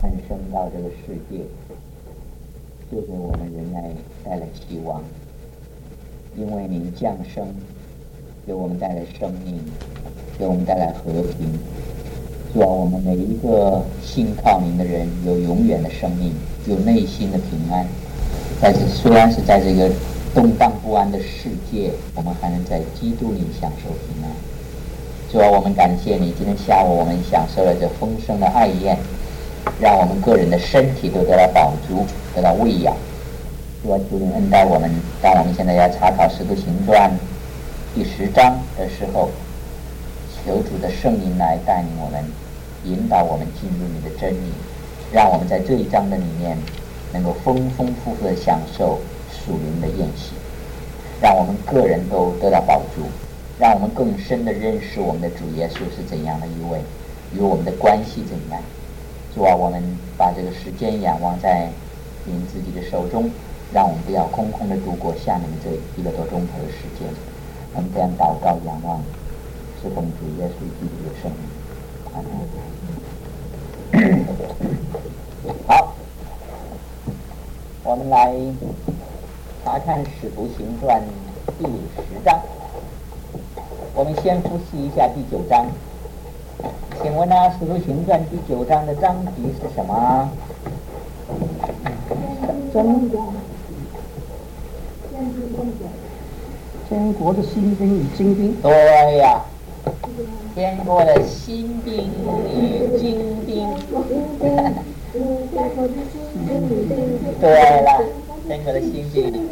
诞生到这个世界，就给我们人类带来希望。因为您降生，给我们带来生命，给我们带来和平。主啊，我们每一个信靠您的人有永远的生命，有内心的平安。虽然是在这个动荡不安的世界，我们还能在基督里享受平安。主啊，我们感谢你，今天下午我们享受了这丰盛的爱宴，让我们个人的身体都得到饱足，得到喂养。主啊，求您恩待我们。当我们现在要查考《使徒行传》第10章的时候，求主的圣灵来带领我们，引导我们进入你的真理，让我们在这一章的里面能够丰丰富富的享受属灵的宴席，让我们个人都得到饱足，让我们更深的认识我们的主耶稣是怎样的一位，与我们的关系怎样。主啊，我们把这个时间仰望在您自己的手中，让我们不要空空的度过下面这1个多钟头的时间。我们这样祷告仰望，是奉主耶稣基督的圣名。阿门。好，我们来查看《使徒行传》第10章。我们先复习一下第9章。请问呢，《使徒行传》第9章的章题是什么？ 天国的新兵与精兵。 对呀，天国的新兵与精兵。对了，天国的新兵。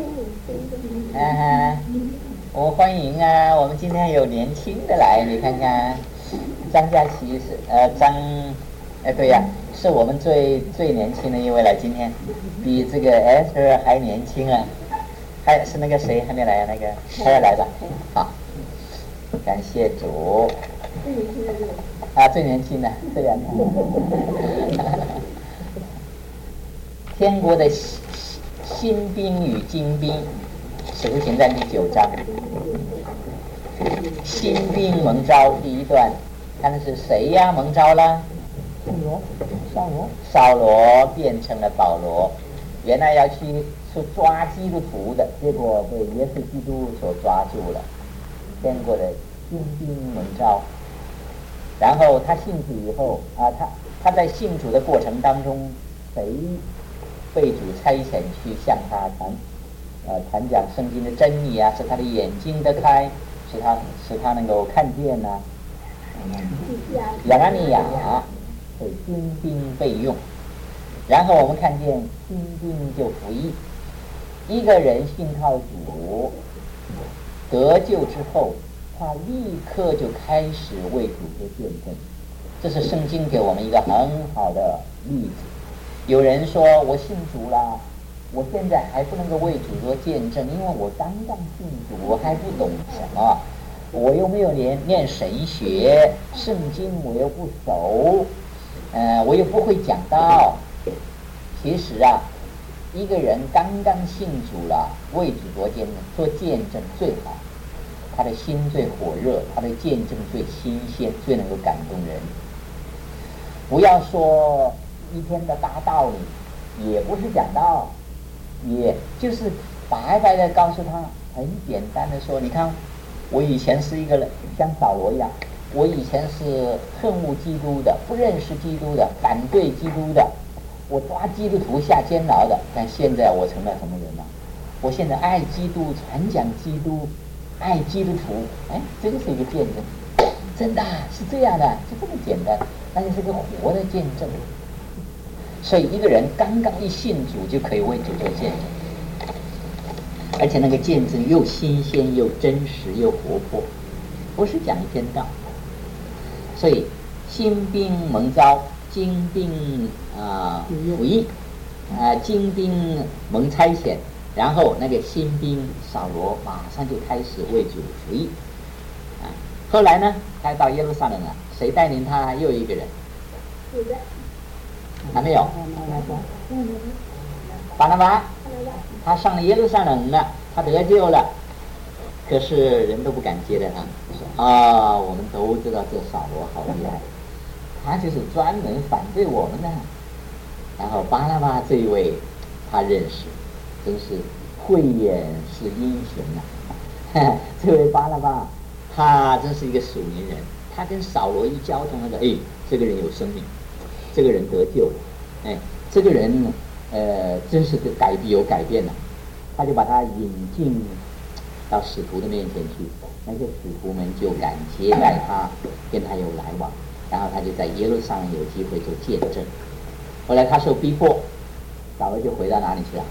我欢迎啊！我们今天有年轻的来，你看看，张佳琪是对呀，是我们最年轻的一位来，今天比这个 Esther 还年轻啊。还是那个谁还没来啊？那个他要来吧。好，感谢主。最年轻的这两个。天国的新兵与精兵，使徒行传第9章。新兵蒙召第一段，看的是谁呀？蒙召了？扫罗变成了保罗，原来要去抓基督徒的，结果被耶稣基督所抓住了。天国的新兵蒙召，然后他信主以后他在信主的过程当中，谁被主差遣去向他传讲圣经的真理啊，使他的眼睛得开，使他能够看见呢？亚拿尼亚被新兵备用，然后我们看见新兵就服役。一个人信靠主得救之后，他立刻就开始为主做见证。这是圣经给我们一个很好的例子。有人说我信主了，我现在还不能够为主做见证，因为我刚刚信主，我还不懂什么，我又没有念神学，圣经我又不熟，我又不会讲道。其实啊，一个人刚刚信主了，为主做见证最好，他的心最火热，他的见证最新鲜，最能够感动人。不要说一天的大道理，也不是讲道，也就是白白的告诉他，很简单的说，你看我以前是一个人像扫罗一样，我以前是恨恶基督的，不认识基督的，反对基督的，我抓基督徒下监牢的，但现在我成了什么人呢？我现在爱基督，传讲基督，爱基督徒。这个是一个见证，真的是这样的，就这么简单，那就是个活的见证。所以一个人刚刚一信主，就可以为主做见证，而且那个见证又新鲜又真实又活泼，不是讲一篇道。所以新兵蒙召，精兵服役，精兵蒙差遣，然后那个新兵扫罗马上就开始为主服役。后来呢，他到耶路撒冷了，谁带领他？又一个人。还没有。巴拿巴，他上了耶路撒冷了，他得救了，可是人都不敢接待他，说我们都知道这扫罗好厉害，他就是专门反对我们的， 然后巴拉巴这一位他认识，真是慧眼识英雄啊！这位巴拉巴他真是一个属灵人，他跟扫罗一交通，那个这个人有生命，这个人得救了，这个人真是有改变了，他就把他引进到使徒的面前去，那些使徒们就敢接待他，跟他有来往，然后他就在耶路撒冷有机会做见证。后来他受逼迫，扫罗就回到哪里去了？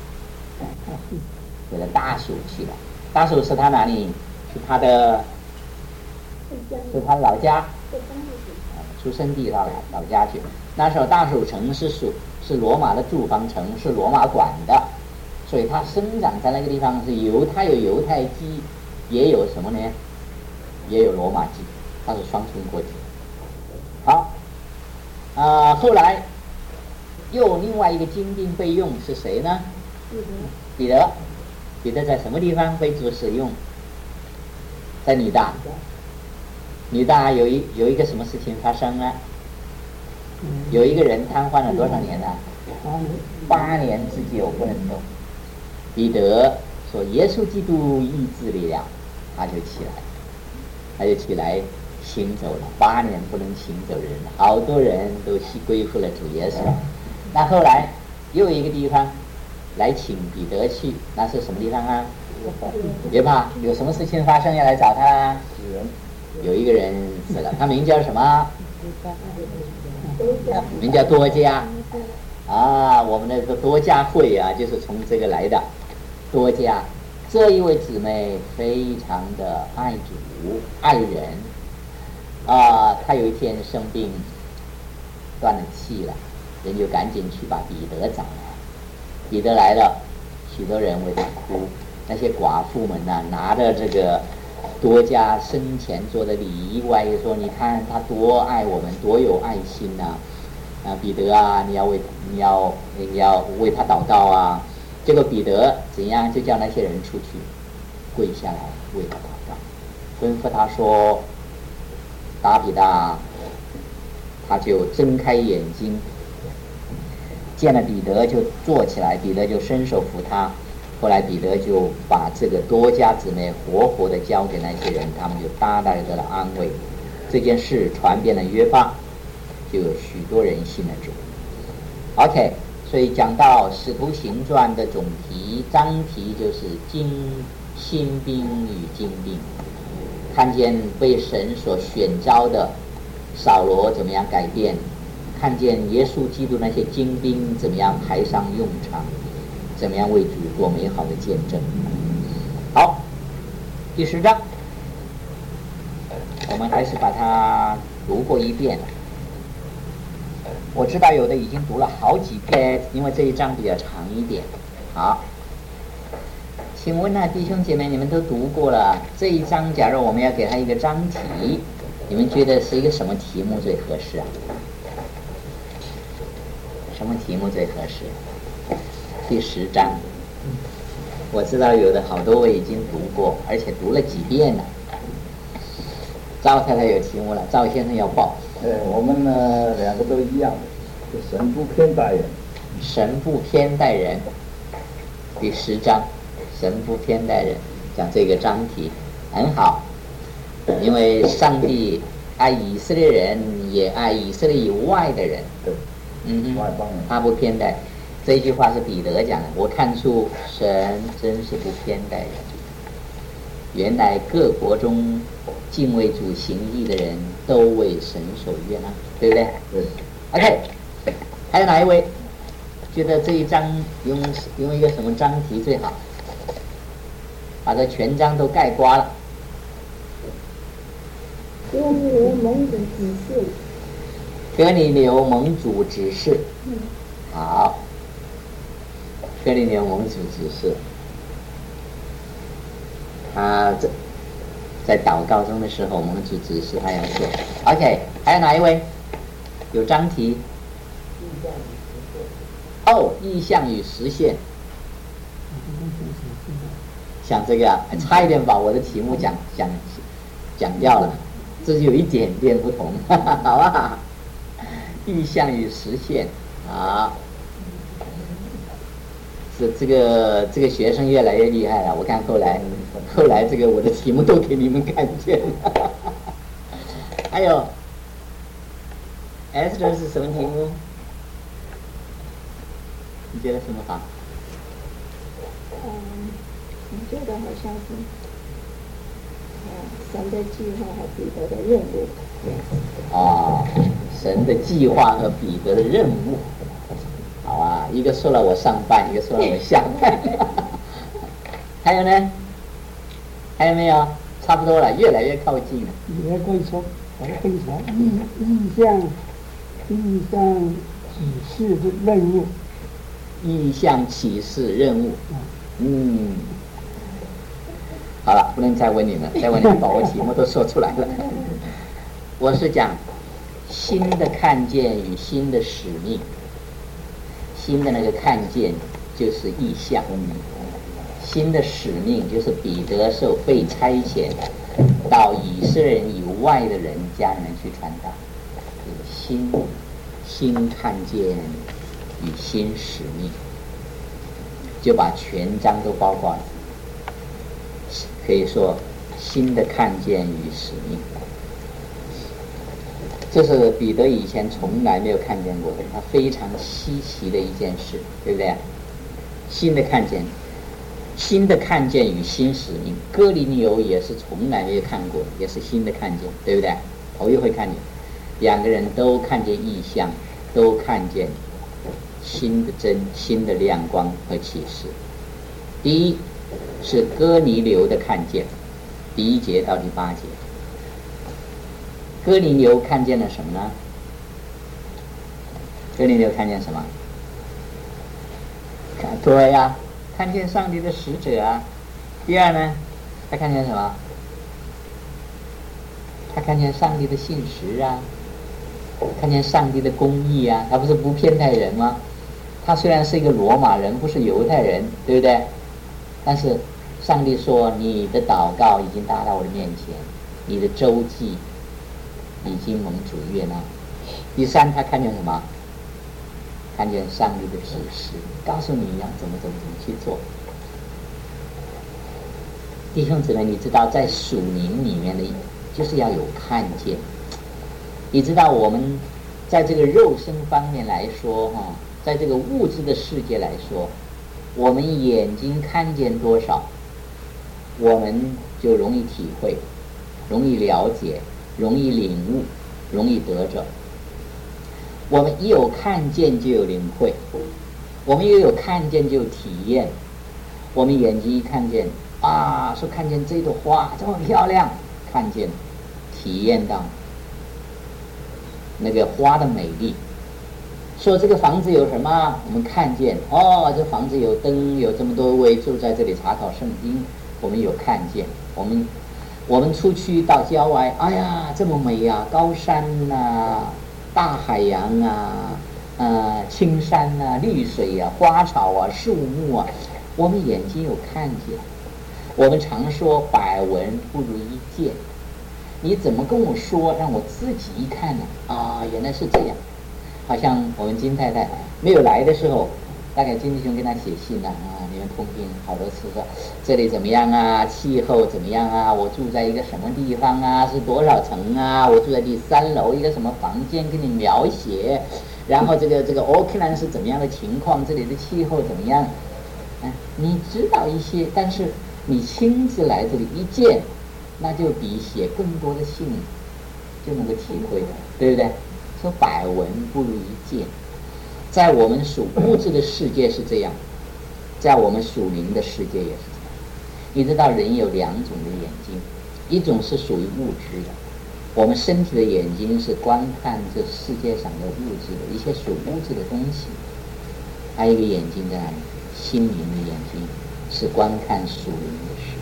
回到大属去了。大属是他哪里？是他的老家，出生地到老家去。那时候大属城是罗马的驻防城，是罗马管的，所以他生长在那个地方是他有犹太基，也有什么呢？也有罗马基，他是双重国籍。好，后来又另外一个精兵被用是谁呢？彼得在什么地方被主使用？在女大有一个什么事情发生呢？有一个人瘫痪了多少年呢？8年之久不能动。彼得说耶稣基督医治力量，他就起来行走了。8年不能行走的人，好多人都归附了主耶稣。那后来又一个地方来请彼得去，那是什么地方啊？别怕，有什么事情发生要来找他啊？有一个人死了，他名叫什么？名叫多加啊，我们的多加会啊，就是从这个来的。多加这一位姊妹非常的爱主爱人啊，她有一天生病断了气了，人就赶紧去把彼得找来。彼得来了，许多人为他哭，那些寡妇们呢，拿着这个多加生前做的礼仪外说，你看他多爱我们，多有爱心呐！彼得啊，你要为他祷告啊！结果彼得怎样，就叫那些人出去跪下来为他祷告，吩咐他说：“达比达。”他就睁开眼睛，见了彼得就坐起来，彼得就伸手扶他。后来彼得就把这个多加姊妹活活的交给那些人，他们就大大的得了安慰。这件事传遍了约帕，就有许多人信了主。OK， 所以讲到使徒行传的总题章题就是新兵与精兵，看见被神所选召的扫罗怎么样改变，看见耶稣基督那些精兵怎么样派上用场，怎么样为主做美好的见证。好，第10章我们还是把它读过一遍。我知道有的已经读了好几遍，因为这一章比较长一点。好，请问呢，弟兄姐妹，你们都读过了这一章，假如我们要给他一个章题，你们觉得是一个什么题目最合适啊？什么题目最合适？第10章。我知道有的好多位已经读过，而且读了几遍了。赵太太有题目了，赵先生要报。 我们呢2个都一样，就神不偏待人。 神不偏待人，第10章，神不偏待人，讲这个章题很好，因为上帝爱以色列人，也爱以色列以外的人。 对，外邦人， 他不偏待。这一句话是彼得讲的，我看出神真是不偏待人。原来各国中敬畏主行义的人都为神所悦纳，对不对？ 对。 OK， 还有哪一位觉得这一章用一个什么章题最好？把这全章都概括了。 哥尼流盟主指示。 哥尼流盟主指示。好。哥尼流盟主指示。他在祷告中的时候，盟主指示他要做。OK， 还有哪一位有章题？意象与实现。像这个差一点把我的题目讲掉了，这就有一点点不同，好吧？意象与实现啊， 这个学生越来越厉害了。我看后来这个我的题目都给你们看见了。还有 S 这是什么题目？你觉得什么好？ 我觉得好像是神的计划和彼得的任务。 神的计划和彼得的任务。好啊，一个说了我上半，一个说了我下半。还有呢？还有没有？差不多了，越来越靠近了。 也可以说，把它分起来，意象启示的任务。 意象启示任务。好了，不能再问你们，再问你们把我题目都说出来了。我是讲新的看见与新的使命。新的那个看见就是意象，新的使命就是彼得被差遣到以色列人以外的人家里面去传达。新看见与新使命，就把全章都包括了。可以说新的看见与使命，这是彼得以前从来没有看见过的，他非常稀奇的一件事，对不对？新的看见与新使命，哥尼流也是从来没有看过，也是新的看见，对不对？头一回看见，两个人都看见异象，都看见新的新的亮光和启示。第一是哥尼流的看见，第1节到第8节。哥尼流看见了什么呢？哥尼流看见什么？对呀，看见上帝的使者啊。第二呢，他看见什么？他看见上帝的信实啊，看见上帝的公义啊。他不是不偏待人吗？他虽然是一个罗马人，不是犹太人，对不对？但是上帝说，你的祷告已经达到我的面前，你的周记已经蒙主悦纳。第三，他看见什么？看见上帝的指示，告诉你要怎么去做。弟兄姊妹，你知道在属灵里面的就是要有看见。你知道我们在这个肉身方面来说在这个物质的世界来说，我们眼睛看见多少，我们就容易体会，容易了解，容易领悟，容易得着。我们一有看见就有领会，我们一有看见就有体验。我们眼睛一看见说看见这朵花这么漂亮，看见体验到那个花的美丽。说这个房子有什么，我们看见这房子有灯，有这么多位住在这里查考圣经，我们有看见。我们出去到郊外，哎呀这么美啊，高山啊，大海洋啊，青山啊，绿水啊，花草啊，树木啊，我们眼睛有看见。我们常说百闻不如一见，你怎么跟我说，让我自己一看呢？原来是这样。好像我们金太太没有来的时候，大概金弟兄跟他写信你们通信好多次说这里怎么样啊，气候怎么样啊，我住在一个什么地方啊，是多少层啊，我住在第3楼一个什么房间，跟你描写，然后这个奥克兰是怎么样的情况，这里的气候怎么样，你知道一些，但是你亲自来这里一见，那就比写更多的信就能够体会的，对不对？说百闻不如一见。在我们属物质的世界是这样，在我们属灵的世界也是这样。你知道人有2种的眼睛，一种是属于物质的，我们身体的眼睛是观看这世界上的物质的一些属物质的东西，还有一个眼睛在哪里？心灵的眼睛是观看属灵的事。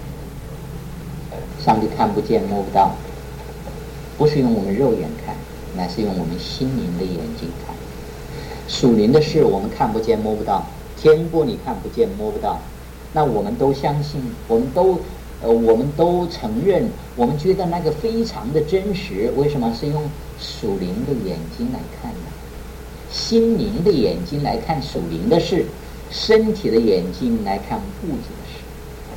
上帝看不见摸不到，不是用我们肉眼看，乃是用我们心灵的眼睛看。属灵的事我们看不见摸不到，天国你看不见摸不到，那我们都相信，我们都承认，我们觉得那个非常的真实。为什么？是用属灵的眼睛来看的，心灵的眼睛来看属灵的事， 身体的眼睛来看物质的事。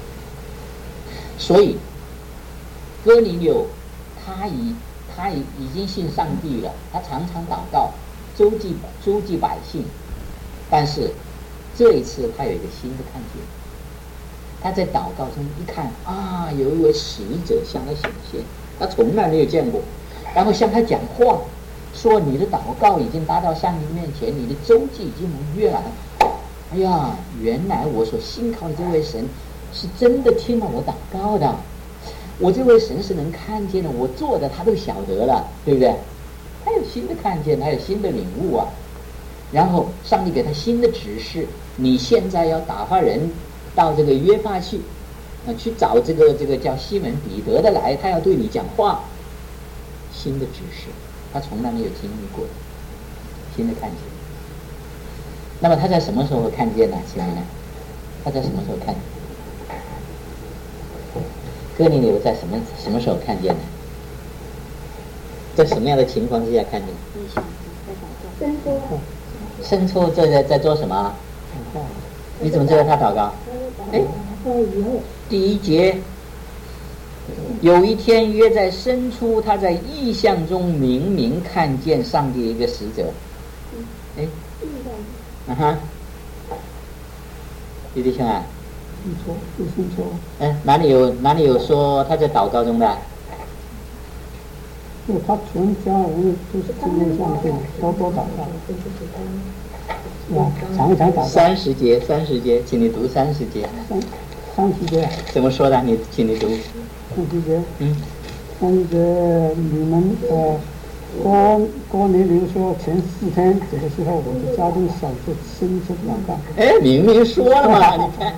所以哥尼流他已经信上帝了，他常常祷告周济百姓，但是这一次他有一个新的看见，他在祷告中一看啊，有一位使者向他显现，他从来没有见过，然后向他讲话，说你的祷告已经达到上帝面前，你的周济已经蒙悦了。哎呀，原来我所信靠的这位神是真的听了我祷告的，我这位神是能看见的，我做的他都晓得了，对不对？他有新的看见，他有新的领悟啊。然后上帝给他新的指示，你现在要打发人到这个约帕去，去找这个叫西门彼得的来，他要对你讲话。新的指示，他从来没有经历过的新的看见。那么他在什么时候看见呢？请问呢？他在什么时候看见？哥尼流在什么时候看见呢？在什么样的情况之下看见？生出在做什么？你怎么知道他祷告？哎，第一节，有一天约在生出，他在异象中明明看见上帝一个使者。哎，啊哈，弟弟兄啊，哪里有说他在祷告中的？ 就他全家人都是今天上帝多祷告，是吧？常祷告。 30节，请你读30节。 30节怎么说的？请你读。 30节。30节，你们哥尼流说前4天这个时候，我的家中少是伸出祷告。 哎，明明说了嘛，你看，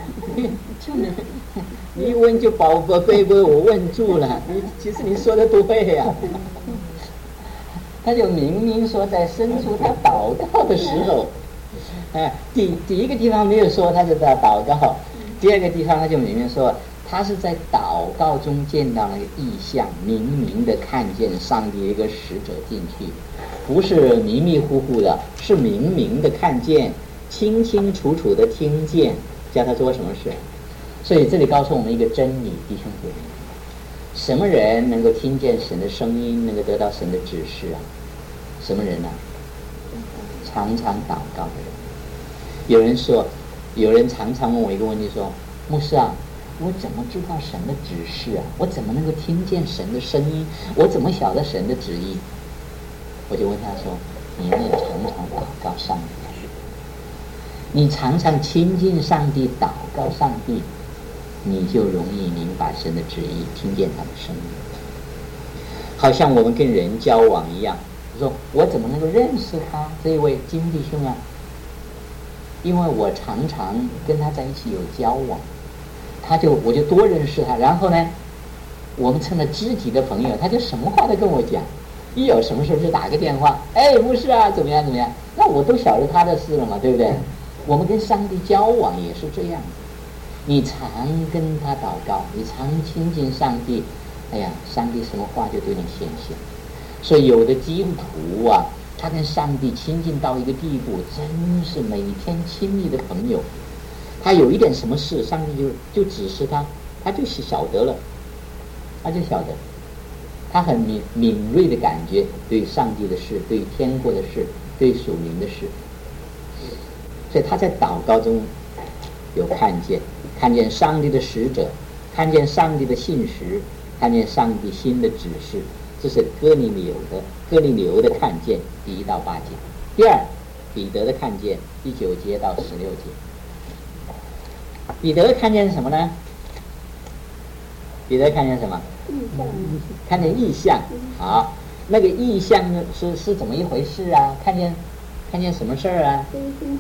你一问就被我问住了。其实你说的对呀。他就明明说在生出他祷告的时候，第一个地方没有说他是在祷告，第二个地方他就明明说他是在祷告中见到那个异象，明明的看见上帝一个使者进去，不是迷迷糊糊的，是明明的看见，清清楚楚的听见，叫他做什么事。所以这里告诉我们一个真理，弟兄姐妹，什么人能够听见神的声音，能够得到神的指示啊？什么人呢？常常祷告的人。有人常常问我一个问题说，牧师啊，我怎么知道神的指示啊？我怎么能够听见神的声音？我怎么晓得神的旨意？我就问他说，你也常常祷告上帝，你常常亲近上帝，祷告上帝，你就容易明白神的旨意，听见他的声音。好像我们跟人交往一样，说我怎么能够认识他这一位金弟兄啊？因为我常常跟他在一起有交往，我就多认识他，然后呢，我们成了知己的朋友，他就什么话都跟我讲，一有什么事就打个电话，哎，牧师啊，怎么样，那我都晓得他的事了嘛，对不对？我们跟上帝交往也是这样子，你常跟他祷告，你常亲近上帝，哎呀，上帝什么话就对你显现。所以有的基督徒啊，他跟上帝亲近到一个地步，真是每天亲密的朋友。他有一点什么事，上帝就指示他，他就晓得了，他很敏锐的感觉，对上帝的事，对天国的事，对属灵的事。所以他在祷告中有看见上帝的使者，看见上帝的信实，看见上帝新的指示。这是哥尼流的看见，第1到8节。第二，彼得的看见，第9节到16节。彼得看见什么呢？彼得看见什么？看见异象。好，那个异象呢是怎么一回事啊？看见什么事儿啊？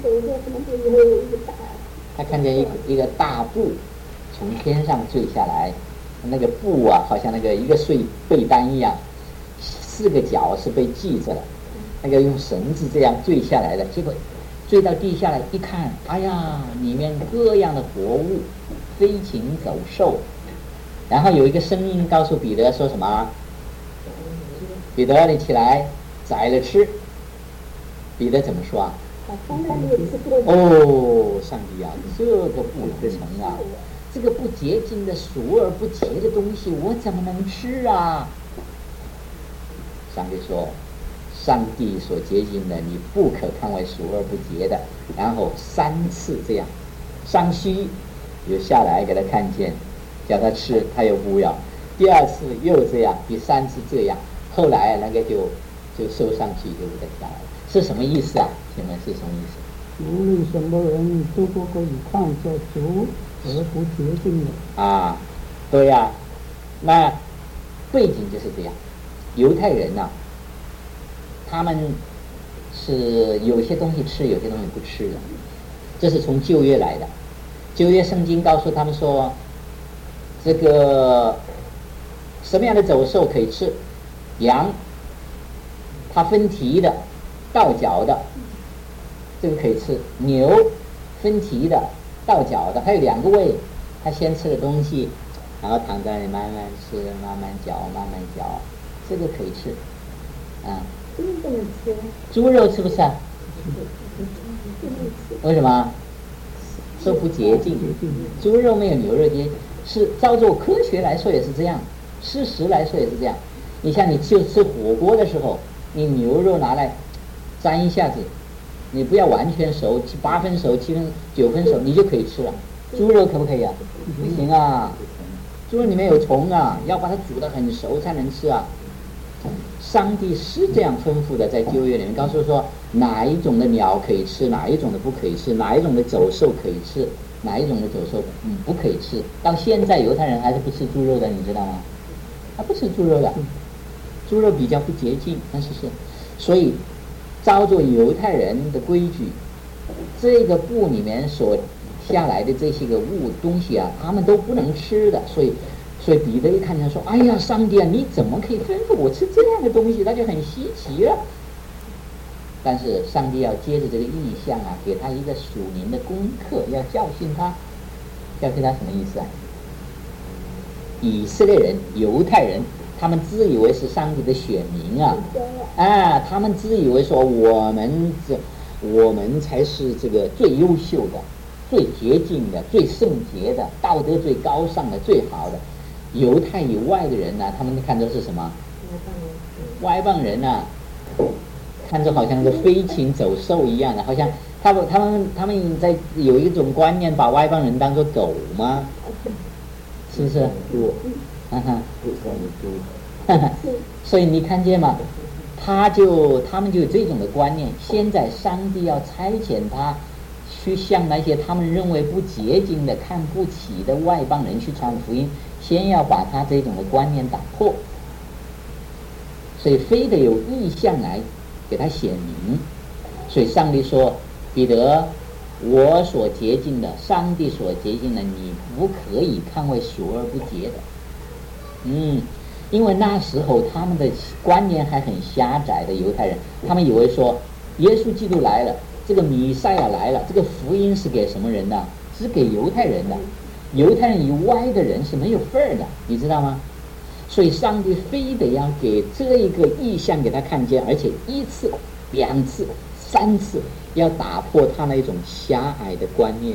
他看见一个大布从天上坠下来，那个布啊，好像那个一个睡被单一样，4个角是被系着的，那个用绳子这样坠下来的，结果坠到地下来一看，哎呀，里面各样的活物，飞禽走兽。然后有一个声音告诉彼得说什么？彼得，你起来宰了吃。彼得怎么说啊？ 哦，上帝啊，这个不能成啊，这个不洁净的熟而不洁的东西，我怎么能吃啊？上帝说，上帝所洁净的，你不可看为熟而不洁的。然后3次这样，上虚又下来给他看见，叫他吃，他又不要。第2次又这样，第3次这样，后来那个就收上去，就不得下来了。是什么意思啊？请问是什么意思？ 无论什么人都不可以看作俗而不洁净的。 啊，对呀、那背景就是这样。犹太人呢、他们是有些东西吃，有些东西不吃的，这是从旧约来的。旧约圣经告诉他们说，这个什么样的走兽可以吃？羊，它分蹄的、倒角的，这个可以吃；牛，分蹄的、倒角的，还有2个胃，它先吃的东西，然后躺在那里慢慢吃、慢慢嚼、慢慢嚼，这个可以吃。啊，猪肉吃不吃啊？为什么？说不洁净，猪肉没有牛肉洁净，是照做科学来说也是这样，事实来说也是这样。你像你就吃火锅的时候，你牛肉拿来沾一下子，你不要完全熟，8分熟、7分、9分熟，你就可以吃了。猪肉可不可以啊？不行啊，猪肉里面有虫啊，要把它煮得很熟才能吃啊。上帝是这样吩咐的，在旧约里面告诉说，哪一种的鸟可以吃，哪一种的不可以吃，哪一种的走兽可以吃，哪一种的走兽不可以吃。到现在犹太人还是不吃猪肉的，你知道吗？他不吃猪肉的，猪肉比较不洁净，但是所以照着犹太人的规矩，这个布里面所下来的这些个东西啊，他们都不能吃的。所以彼得一看见说，哎呀，上帝啊，你怎么可以吩咐我吃这样的东西？他就很稀奇了。但是上帝要接着这个意象啊，给他一个属灵的功课，要教训他。教训他什么意思啊？以色列人、犹太人，他们自以为是上帝的选民啊，他们自以为说我们才是这个最优秀的、最洁净的、最圣洁的、道德最高尚的、最好的。犹太以外的人呢、他们看作是什么？外邦人啊，看着好像是飞禽走兽一样的，好像他们在有一种观念，把外邦人当作狗吗？是不是？所以你看见吗？他们就有这种的观念。现在上帝要差遣他去向那些他们认为不洁净的、看不起的外邦人去传福音，先要把他这种的观念打破。所以非得有意象来给他显明。所以上帝说，彼得，我所洁净的，上帝所洁净的，你不可以看为俗而不洁的。因为那时候他们的观念还很狭窄的犹太人，他们以为说耶稣基督来了，这个弥赛亚来了，这个福音是给什么人的？是给犹太人的，犹太人以外的人是没有份儿的，你知道吗？所以上帝非得要给这一个意象给他看见，而且1次、2次、3次，要打破他那种狭隘的观念。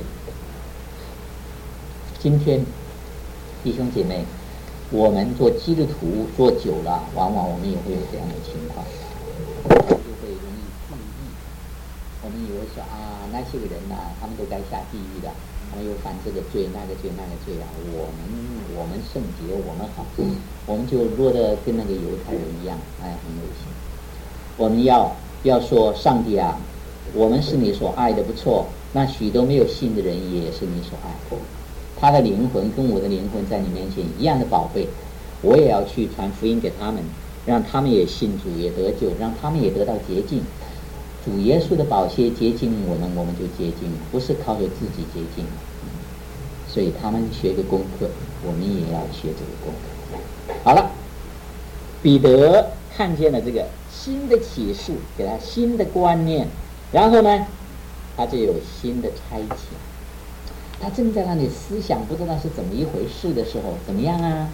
今天弟兄姐妹，我们做基督徒做久了，往往我们也会有这样的情况，就会容易注意。我们以为说那些个人他们都该下地狱的，他们又犯这个罪那个罪那个罪啊，我们圣洁，我们好，我们就落得跟那个犹太人一样，很危险。我们要说，上帝啊，我们是你所爱的，不错，那许多没有信的人也是你所爱的，他的灵魂跟我的灵魂在你面前一样的宝贝，我也要去传福音给他们，让他们也信主，也得救，让他们也得到洁净。主耶稣的宝血洁净我们就洁净，不是靠着自己洁净。所以他们学个功课，我们也要学这个功课。好了，彼得看见了这个新的启示，给他新的观念，然后呢，他就有新的差遣。他正在那里思想不知道是怎么一回事的时候，怎么样啊？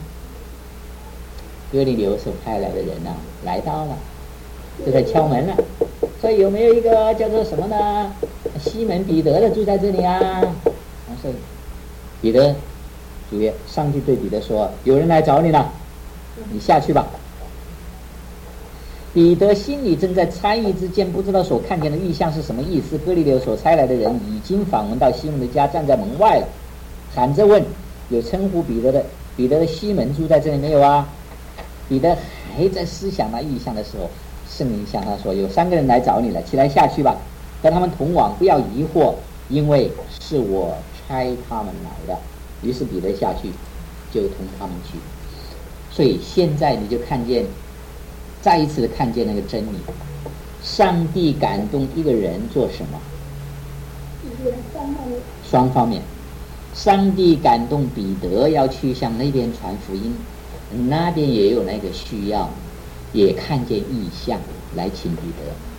哥尼流所派来的人来到了，就在敲门了。 所以有没有一个叫做什么呢？西门彼得的住在这里啊？所以彼得主耶，上帝对彼得说：“有人来找你了，你下去吧。”彼得心里正在猜疑之间，不知道所看见的异象是什么意思。哥尼流所差来的人已经访问到西门的家，站在门外了，喊着问：“有称呼彼得的西门住在这里没有啊？”彼得还在思想那异象的时候，圣灵向他说：“有3个人来找你了，起来下去吧，和他们同往，不要疑惑，因为是我差他们来的。”于是彼得下去，就同他们去。所以现在你就看见，再一次的看见那个真理：上帝感动一个人做什么？双方面。上帝感动彼得要去向那边传福音，那边也有那个需要，也看见异象来请彼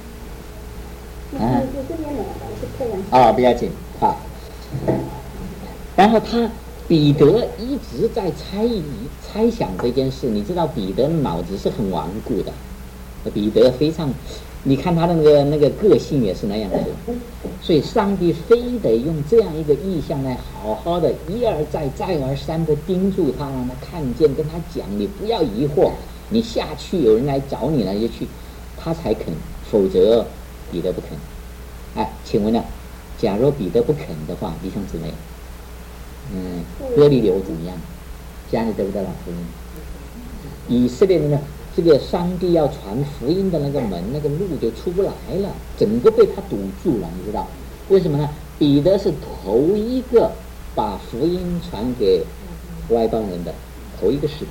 得。不要紧啊。然后彼得一直在猜想这件事。你知道彼得脑子是很顽固的，彼得非常，你看他的那个个性也是那样的。所以上帝非得用这样一个意象来好好的一而再再而三的盯住他，让他看见，跟他讲，你不要疑惑，你下去，有人来找你了就去，他才肯，否则彼得不肯。请问呢，假如彼得不肯的话，弟兄姊妹，哥尼流怎么样？家里得不得了福音？以色列人呢，这个上帝要传福音的那个门，那个路就出不来了，整个被他堵住了。你知道为什么呢？彼得是头一个把福音传给外邦人的头一个使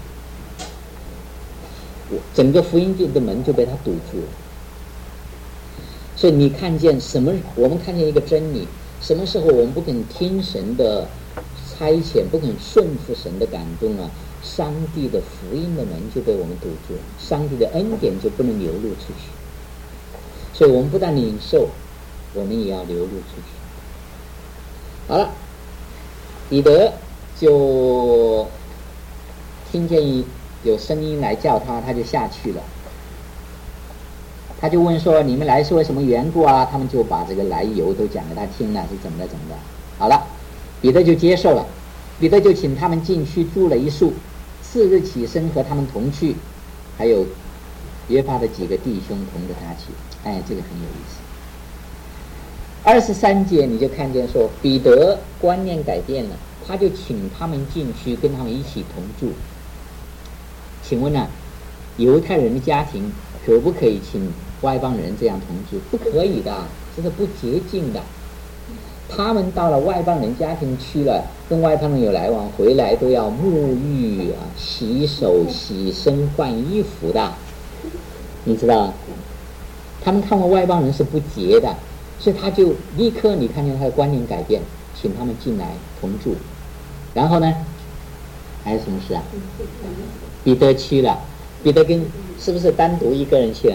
徒，整个福音的门就被他堵住了。所以你看见什么？我们看见一个真理：什么时候我们不肯听神的差遣，不肯顺服神的感动啊，上帝的福音的门就被我们堵住了，上帝的恩典就不能流露出去。所以我们不但领受，我们也要流露出去。好了，彼得就听见有声音来叫他，他就下去了。他就问说：“你们来是为什么缘故啊？”他们就把这个来由都讲给他听了，是怎么的。好了，彼得就接受了。彼得就请他们进去住了一宿，次日起身和他们同去，还有约帕的几个弟兄同着他去。这个很有意思。23节你就看见说，彼得观念改变了，他就请他们进去跟他们一起同住。请问犹太人的家庭可不可以请外邦人这样同住？不可以的，这是不洁净的。他们到了外邦人家庭去了，跟外邦人有来往，回来都要沐浴洗手、洗身、换衣服的，你知道？他们看过外邦人是不洁的，所以他就立刻，你看见他的观念改变，请他们进来同住。然后呢，还有什么事啊？彼得去了，彼得是不是单独一个人去了？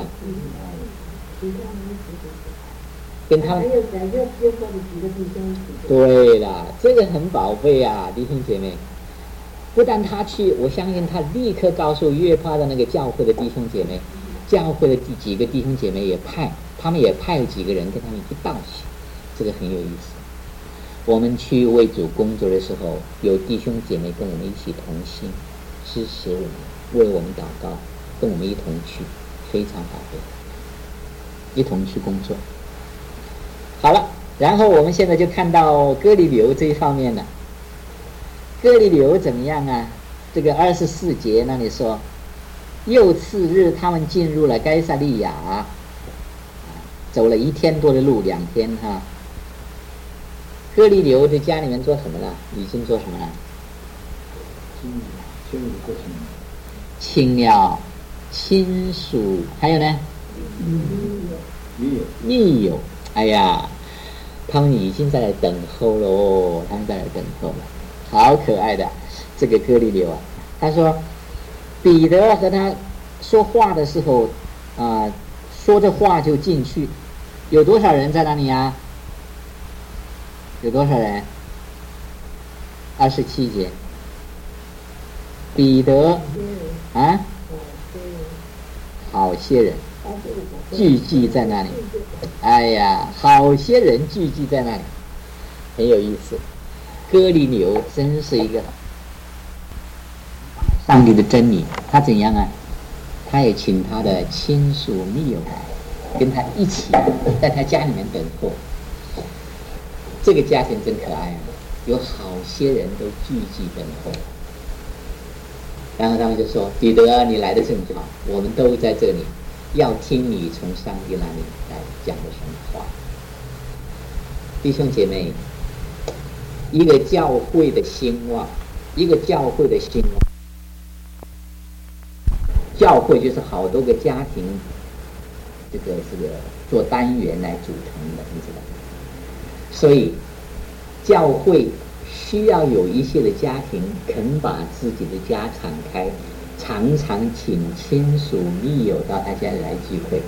跟他们对了，这个很宝贝啊，弟兄姐妹。不但他去，我相信他立刻告诉约帕的那个教会的弟兄姐妹，教会的几个弟兄姐妹他们也派几个人跟他们去道喜，这个很有意思。我们去为主工作的时候，有弟兄姐妹跟我们一起同心，支持我们，为我们祷告，跟我们一同去，非常宝贝，一同去工作。好了，然后我们现在就看到哥尼流这一方面了。哥尼流怎么样啊？这个24节那里说，又次日他们进入了该撒利亚，走了1天多的路，2天哈。哥尼流在家里面做什么了？已经做什么了？请了亲属，还有呢？密友。他们已经在来等候了，好可爱的这个哥尼流啊！他说，彼得和他说话的时候，说着话就进去，有多少人在那里啊？有多少人？27节，彼得好些人聚集在那里。哎呀，好些人聚集在那里，很有意思。哥尼流真是一个上帝的真理，他怎样啊？他也请他的亲属密友来，跟他一起在他家里面等候。这个家庭真可爱啊，有好些人都聚集等候。然后他们就说：“彼得，你来的正好，我们都在这里，要听你从上帝那里来讲的什么话。”弟兄姐妹，一个教会的兴旺，一个教会的兴旺，教会就是好多个家庭，这个做单元来组成的，你知道吗？所以教会需要有一些的家庭肯把自己的家敞开，常常请亲属密友到他家里来聚会。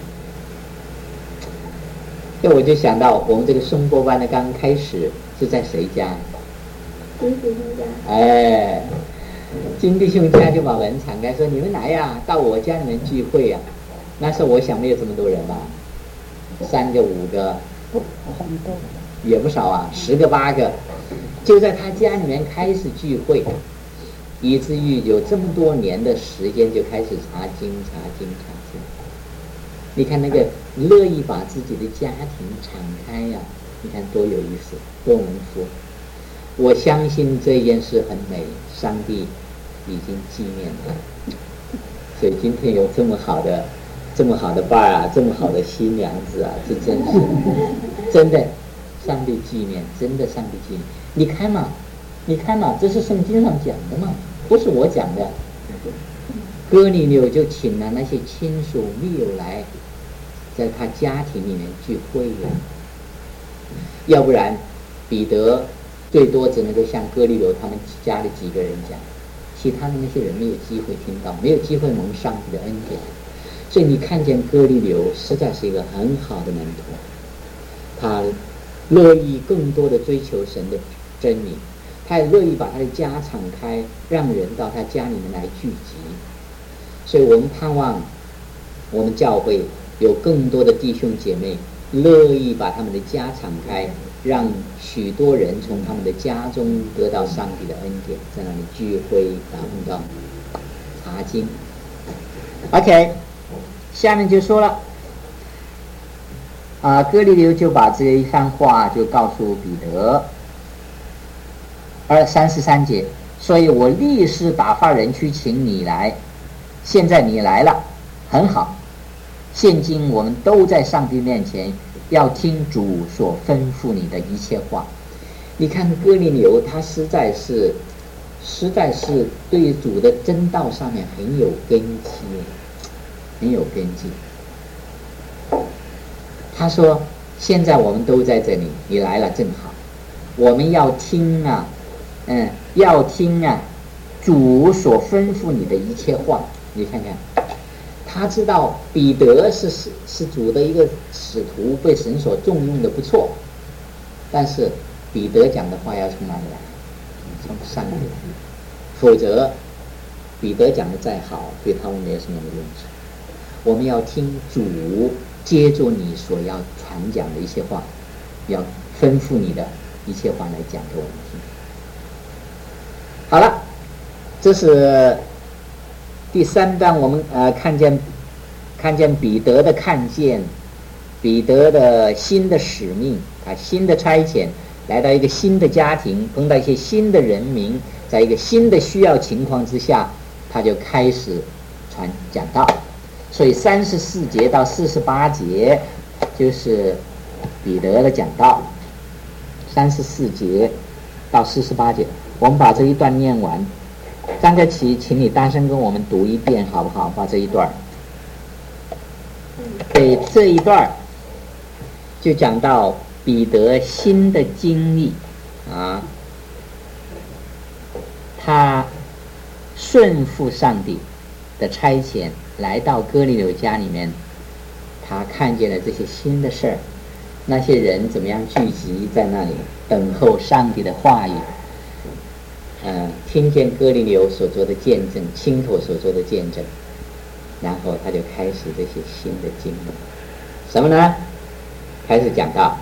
这我就想到我们这个颂钵班的刚开始是在谁家？ 金弟兄家。 哎，金弟兄家就把门敞开，说：“你们来呀，到我家里面聚会呀。”那时候我想没有这么多人吧，3个5个， 很多。 也不少啊，10个8个，就在他家里面开始聚会，以至于有这么多年的时间就开始查经。你看那个乐意把自己的家庭敞开呀，你看多有意思，多蒙福。我相信这件事很美，上帝已经纪念了。所以今天有这么好的伴儿啊，这么好的新娘子啊，这真是真的。上帝纪念，真的上帝纪念。你看嘛，这是圣经上讲的嘛，不是我讲的。哥尼流就请了那些亲属密友来，在他家庭里面聚会呀。要不然，彼得最多只能够向哥尼流他们家里几个人讲，其他的那些人没有机会听到，没有机会蒙上帝的恩典。所以你看见哥尼流实在是一个很好的门徒，他乐意更多的追求神的真理，他也乐意把他的家敞开，让人到他家里面来聚集。所以我们盼望我们教会有更多的弟兄姐妹乐意把他们的家敞开，让许多人从他们的家中得到上帝的恩典，在那里聚会、祷告、查经。OK， 下面就说了。哥尼流就把这一番话就告诉彼得。33节，所以我立誓打发人去请你来，现在你来了，很好。现今我们都在上帝面前，要听主所吩咐你的一切话。你看哥尼流他实在是对主的真道上面很有根基。他说：“现在我们都在这里，你来了正好，我们要听啊，主所吩咐你的一切话。”你看看，他知道彼得是主的一个使徒，被神所重用的不错，但是彼得讲的话要从哪里来？从上帝来，否则彼得讲的再好，对他们没有什么用处。我们要听主接着你所要传讲的一些话，要吩咐你的一切话来讲给我们听。好了，这是第3段，我们看见彼得的看见，彼得的新的使命，他新的差遣，来到一个新的家庭，碰到一些新的人民，在一个新的需要情况之下，他就开始讲道。所以34节到48节就是彼得的讲道，34节到48节，我们把这一段念完。张克奇，请你大声跟我们读一遍好不好？把这一段，对，这一段就讲到彼得新的经历啊，他顺服上帝的差遣，来到哥尼流家里面，他看见了这些新的事儿，那些人怎么样聚集在那里等候上帝的话语，听见哥尼流所做的见证，亲口所做的见证。 然后他就开始这些新的经历，什么呢？开始讲到，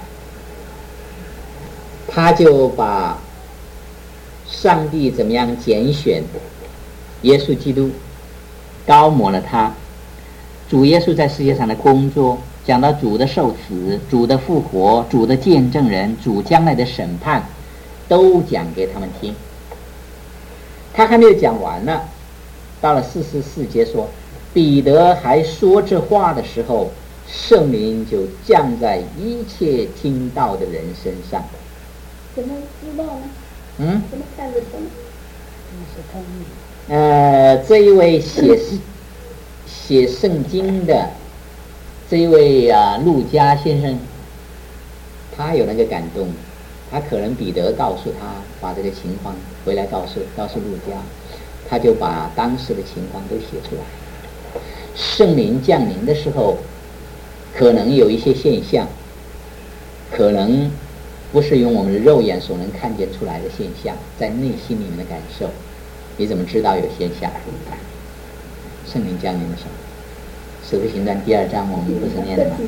他就把上帝怎么样拣选耶稣基督，高摩了他，主耶稣在世界上的工作，讲到主的受死、主的复活、主的见证人、主将来的审判，都讲给他们听。他还没有讲完呢，到了44节说，彼得还说这话的时候，圣灵就降在一切听到的人身上。 怎么知道呢？怎么看得出呢？ 这一位写圣经的这一位路加先生，他有那个感动，他可能彼得告诉他把这个情况回来告诉路加，他就把当时的情况都写出来。圣灵降临的时候，可能有一些现象，可能不是用我们的肉眼所能看见出来的现象，在内心里面的感受。你怎么知道有现象？圣灵降临的时候，使徒行传第2章我们不是念的吗？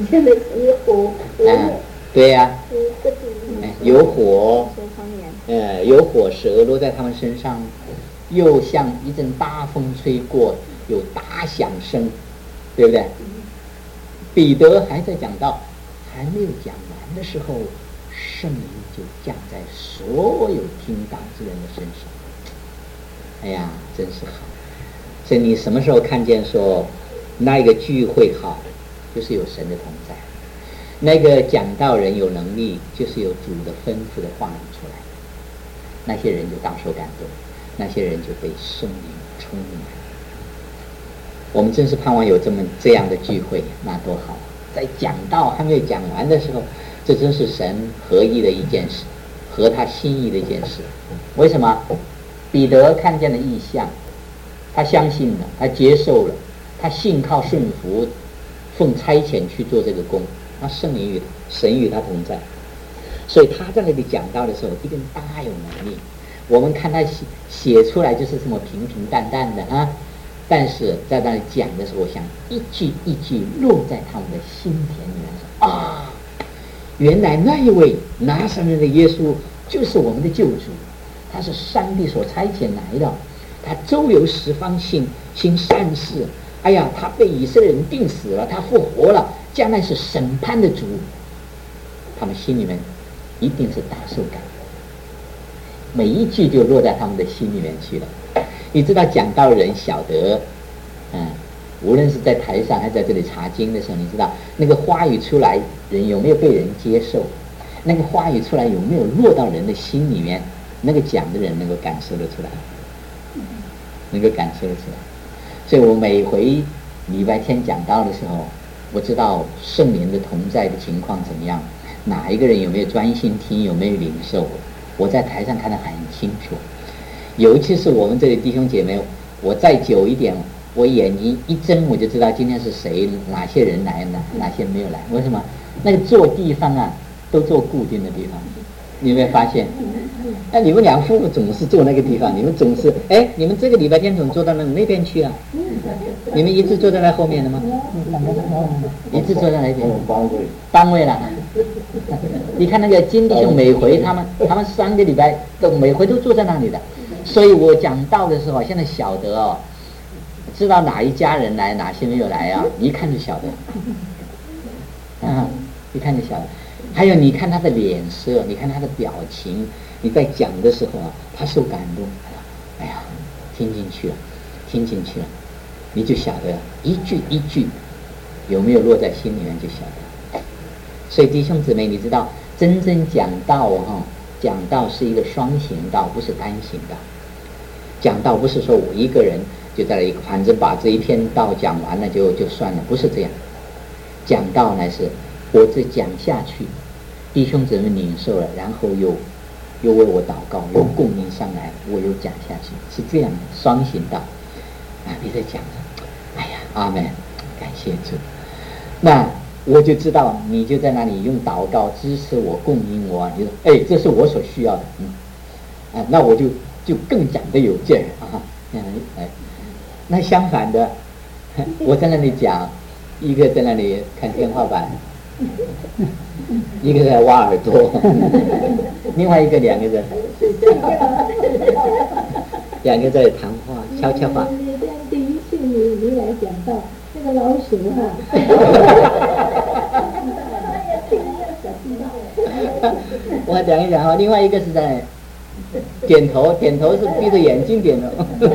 对呀，有火，有火蛇落在他们身上，又像一阵大风吹过，有大响声，对不对？彼得还在讲到，还没有讲完的时候，圣灵就降在所有听到之人的身上。哎呀，真是好！所以你什么时候看见说那个聚会好，就是有神的同在；那个讲道人有能力，就是有主的吩咐的话语出来。那些人就大受感动，那些人就被圣灵充满。我们真是盼望有这样的聚会，那多好！在讲道还没有讲完的时候，这真是神合意的一件事，合他心意的一件事。为什么？彼得看见了异象，他相信了，他接受了，他信靠顺服，奉差遣去做这个工，那圣灵神与他同在，所以他在那里讲道的时候一定大有能力。我们看他写出来就是这么平平淡淡的啊，但是在那里讲的时候，我想一句一句落在他们的心田里面，说啊，原来那一位拿撒勒的耶稣就是我们的救主，他是上帝所差遣来的，他周游十方行善事。哎呀，他被以色列人钉死了，他复活了，将来是审判的主。他们心里面一定是大受感，每一句就落在他们的心里面去了。你知道讲道人晓得，无论是在台上还是在这里查经的时候，你知道那个话语出来，人有没有被人接受？那个话语出来有没有落到人的心里面？那个讲的人能够感受得出来，能够感受得出来。所以我每回礼拜天讲道的时候，我知道圣灵的同在的情况怎么样，哪一个人有没有专心听，有没有领受，我在台上看得很清楚。尤其是我们这里弟兄姐妹，我再久一点，我眼睛一睁我就知道今天是谁，哪些人来了，哪些没有来。为什么？那个坐地方啊，都坐固定的地方。你有没有发现？那你们两夫妇总是坐那个地方，你们总是你们这个礼拜天总坐到那边去啊？你们一直坐在那后面的吗？一直坐在那边，班位了。你看那个金弟兄每回他们3个礼拜都每回都坐在那里的，所以我讲道的时候，现在晓得知道哪一家人来，哪些没有来啊？一看就晓得，一看就晓得。还有你看他的脸色，你看他的表情，你在讲的时候他受感动，哎呀，听进去了，你就晓得一句一句有没有落在心里面就晓得。所以弟兄姊妹，你知道真正讲道讲道是一个双行道，不是单行道。讲道不是说我一个人就在那里，反正把这一篇道讲完了就算了，不是这样。讲道乃是我这讲下去，弟兄姊妹领受了，然后又为我祷告，又供应上来，我又讲下去，是这样的双行道。别再讲了，哎呀，阿们，感谢主。那我就知道你就在那里用祷告支持我，供应我，你说这是我所需要的，那我就更讲得有劲儿啊。那相反的， 我在那里讲，一个在那里看天花板，一个在挖耳朵，另外一个两个人，两个在谈话，悄悄话。 这样第一次你来讲到那个老鼠哈， 我讲一讲哈，另外一个是在点头，点头是闭着眼睛点头。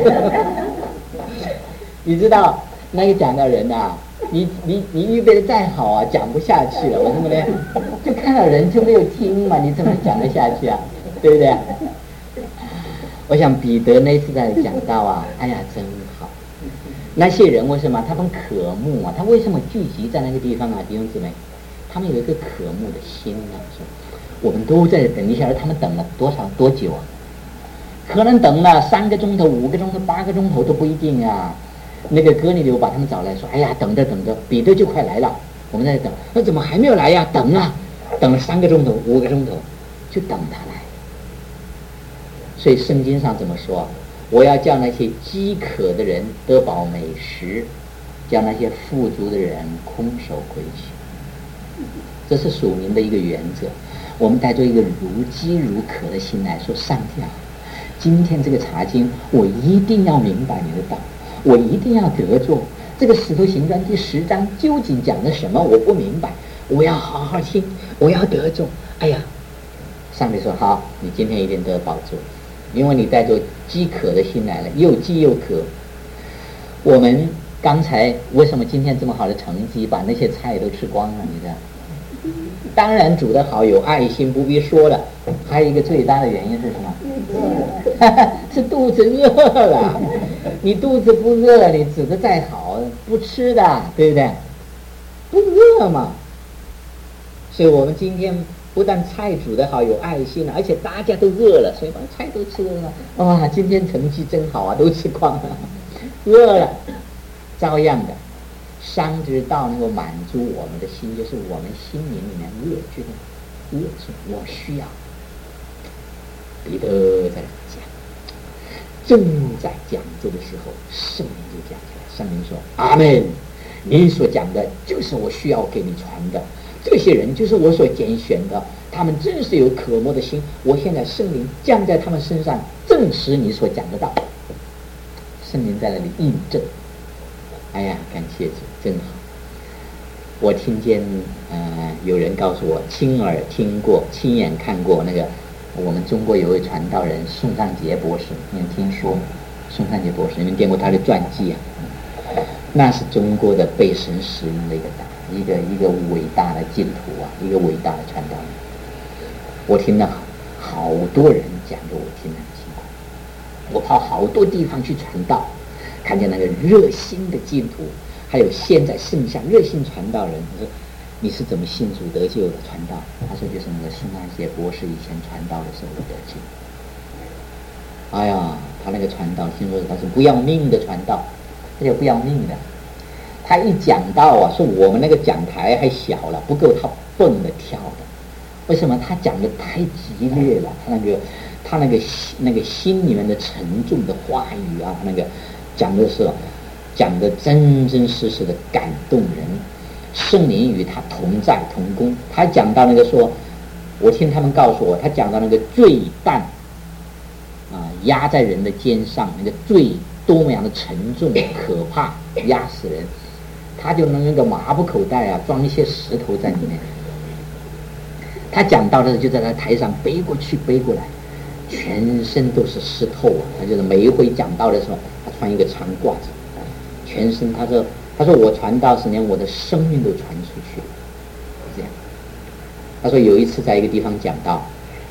你知道那个讲的人啊，你预备的再好啊，讲不下去了。为什么呢？就看到人就没有听嘛，你怎么讲得下去啊？对不对？我想彼得那次在讲到啊，哎呀，真好。那些人为什么他们渴慕啊？他为什么聚集在那个地方啊？弟兄姊妹，他们有一个渴慕的心啊。说我们都在等一下，他们等了多久啊？可能等了3个钟头、5个钟头、8个钟头都不一定啊。那个哥尼流把他们找来说：“哎呀，等着，彼得就快来了，我们在等。那怎么还没有来呀？等啊，等了3个钟头、5个钟头，就等他来。”所以圣经上怎么说？我要叫那些饥渴的人得饱美食，叫那些富足的人空手回去。这是属灵的一个原则。我们带着一个如饥如渴的心来说：上帝啊，今天这个查经，我一定要明白你的道，我一定要得着。这个使徒行传第10章究竟讲了什么？我不明白，我要好好听，我要得着。哎呀，上帝说好，你今天一定得饱足，因为你带着饥渴的心来了，又饥又渴。我们刚才为什么今天这么好的成绩，把那些菜都吃光了？你知道？当然煮得好，有爱心，不必说了。还有一个最大的原因是什么？是肚子饿了。你肚子不饿，你煮得再好不吃的，对不对？不饿嘛。所以我们今天不但菜煮得好，有爱心，而且大家都饿了，所以把菜都吃了。哇，今天成绩真好啊，都吃光了。饿了，照样的。上知道能够满足我们的心，就是我们心灵里面觉得我需要。彼得在讲，正在讲这个时候，圣灵就讲起来。圣灵说：“阿们，你所讲的就是我需要给你传的，这些人就是我所拣选的，他们真是有渴慕的心。我现在圣灵降在他们身上，证实你所讲的道。”圣灵在那里印证。哎呀，感谢主，真好！我听见有人告诉我，亲耳听过、亲眼看过那个我们中国有位传道人宋尚杰博士，你们听说宋尚杰博士？你们见过他的传记啊？那是中国的被神使用的一个伟大的基督徒啊，一个伟大的传道人。我听了好多人讲给我听的情况，我跑好多地方去传道。看见那个热心的基督徒，还有现在剩下热心传道人，我说你是怎么信主得救的传道？他说就是那个宋尚杰博士以前传道的时候得救。哎呀，他那个传道，听说他是不要命的传道，他就不要命的。他一讲道啊，说我们那个讲台还小了，不够他蹦的跳的。为什么？他讲的太激烈了，他那个心里面的沉重的话语啊，那个。讲的真真实实的感动人，圣灵与他同在同工。他讲到那个说，我听他们告诉我，他讲到那个罪担压在人的肩上，那个罪多么样的沉重可怕，压死人。他就那个麻布口袋啊，装一些石头在里面。他讲到的就在他台上背过去背过来，全身都是湿透啊。他就是每一回讲到的时候，他穿一个长褂子，全身他说我传道10年，我的生命都传出去了，这样。他说有一次在一个地方讲到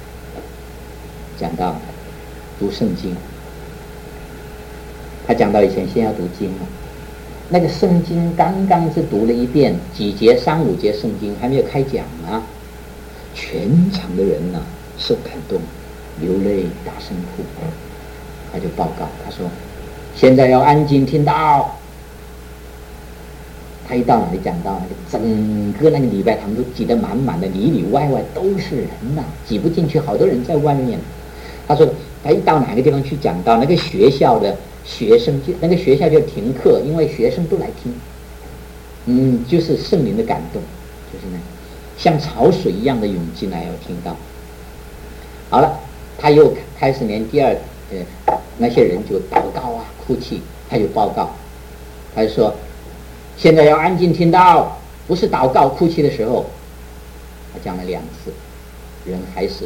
读圣经，他讲到以前先要读经嘛，那个圣经刚刚是读了一遍，几节3、5节圣经还没有开讲啊，全场的人呢受感动，流泪大声哭。他就报告，他说现在要安静听道。他一到哪里讲到，整个那个礼拜堂都挤得满满的，里里外外都是人呐，挤不进去，好多人在外面。他说他一到哪个地方去讲到，那个学校的学生就那个学校就停课，因为学生都来听，就是圣灵的感动，就是那像潮水一样的涌进来，我听到。好了，他又开始连第二，那些人就祷告啊，哭泣，他就报告，他就说，现在要安静听到，不是祷告哭泣的时候。他讲了2次，人还是